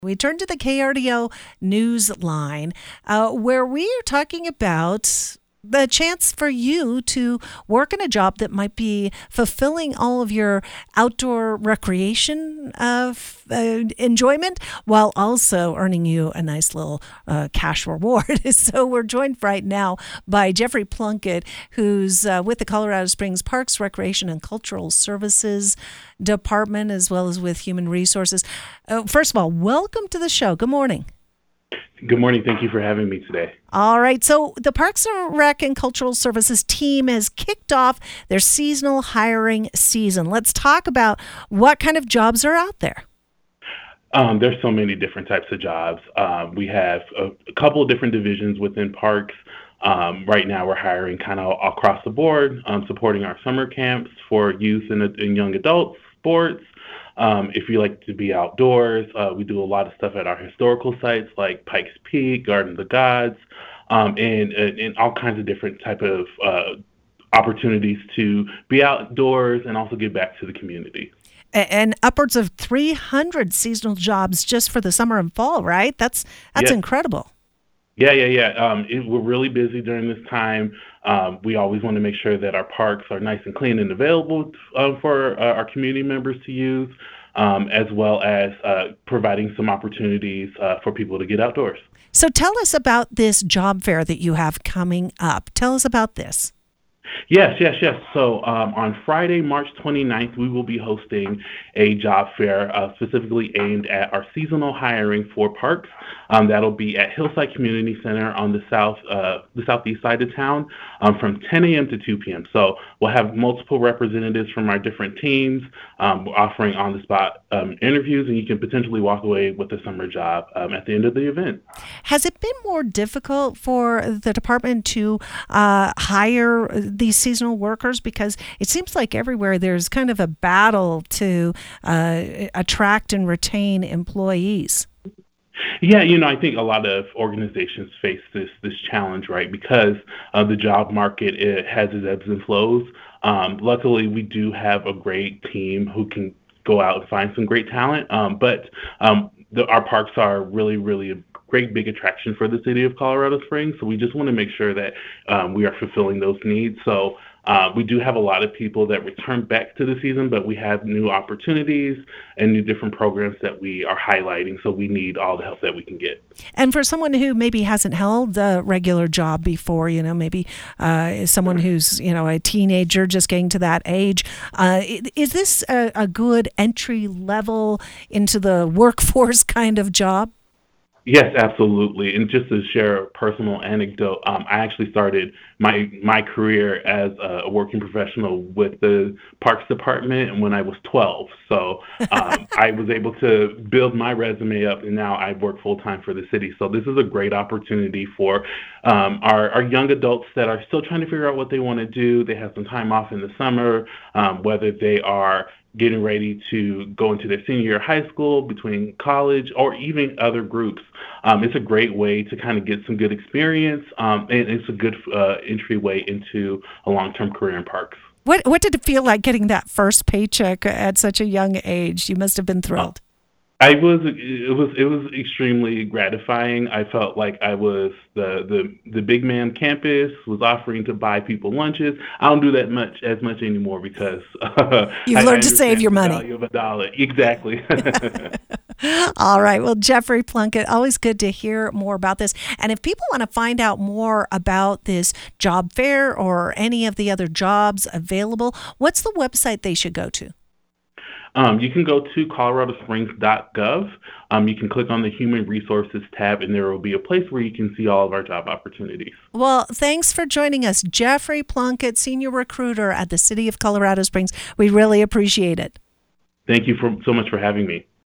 We turn to the KRDO news line where we are talking about the chance for you to work in a job that might be fulfilling all of your outdoor recreation enjoyment while also earning you a nice little cash reward. So we're joined right now by Jeffrey Plunkett, who's with the Colorado Springs Parks, Recreation, and Cultural Services Department, as well as with Human Resources. First of all, welcome to the show. Good morning. Good morning. Thank you for having me today. All right. So the Parks and Rec and Cultural Services team has kicked off their seasonal hiring season. Let's talk about what kind of jobs are out there. There's so many different types of jobs. We have a couple of different divisions within parks. Right now, we're hiring kind of across the board, supporting our summer camps for youth and young adults, sports. If you like to be outdoors, we do a lot of stuff at our historical sites like Pikes Peak, Garden of the Gods, and all kinds of different type of opportunities to be outdoors and also give back to the community. And upwards of 300 seasonal jobs just for the summer and fall, right? That's Yes. incredible. Yeah. We're really busy during this time. We always want to make sure that our parks are nice and clean and available for our community members to use, as well as providing some opportunities for people to get outdoors. So tell us about this job fair that you have coming up. Tell us about this. Yes. So on Friday, March 29th, we will be hosting a job fair specifically aimed at our seasonal hiring for parks. That'll be at Hillside Community Center on the southeast side of town from 10 a.m. to 2 p.m. So we'll have multiple representatives from our different teams offering on-the-spot interviews, and you can potentially walk away with a summer job at the end of the event. Has it been more difficult for the department to hire these seasonal workers? Because it seems like everywhere there's kind of a battle to attract and retain employees. Yeah, I think a lot of organizations face this challenge, right? Because the job market, it has its ebbs and flows. Luckily, we do have a great team who can go out and find some great talent. But our parks are really, really a great big attraction for the city of Colorado Springs. So we just want to make sure that we are fulfilling those needs. So we do have a lot of people that return back to the season, but we have new opportunities and new different programs that we are highlighting. So we need all the help that we can get. And for someone who maybe hasn't held a regular job before, maybe someone who's, a teenager just getting to that age, is this a good entry level into the workforce kind of job? Yes, absolutely. And just to share a personal anecdote, I actually started my career as a working professional with the Parks Department when I was 12. So I was able to build my resume up, and now I work full-time for the city. So this is a great opportunity for our young adults that are still trying to figure out what they want to do. They have some time off in the summer, whether they are getting ready to go into their senior year of high school, between college, or even other groups. It's a great way to kind of get some good experience, and it's a good entryway into a long-term career in parks. What did it feel like getting that first paycheck at such a young age? You must have been thrilled. It was extremely gratifying. I felt like I was the big man campus, was offering to buy people lunches. I don't do that as much anymore because you've learned to save your money. The value of a dollar. Exactly. All right. Well, Jeffrey Plunkett, always good to hear more about this. And if people want to find out more about this job fair or any of the other jobs available, what's the website they should go to? You can go to coloradosprings.gov. You can click on the Human Resources tab, and there will be a place where you can see all of our job opportunities. Well, thanks for joining us, Jeffrey Plunkett, Senior Recruiter at the City of Colorado Springs. We really appreciate it. Thank you so much for having me.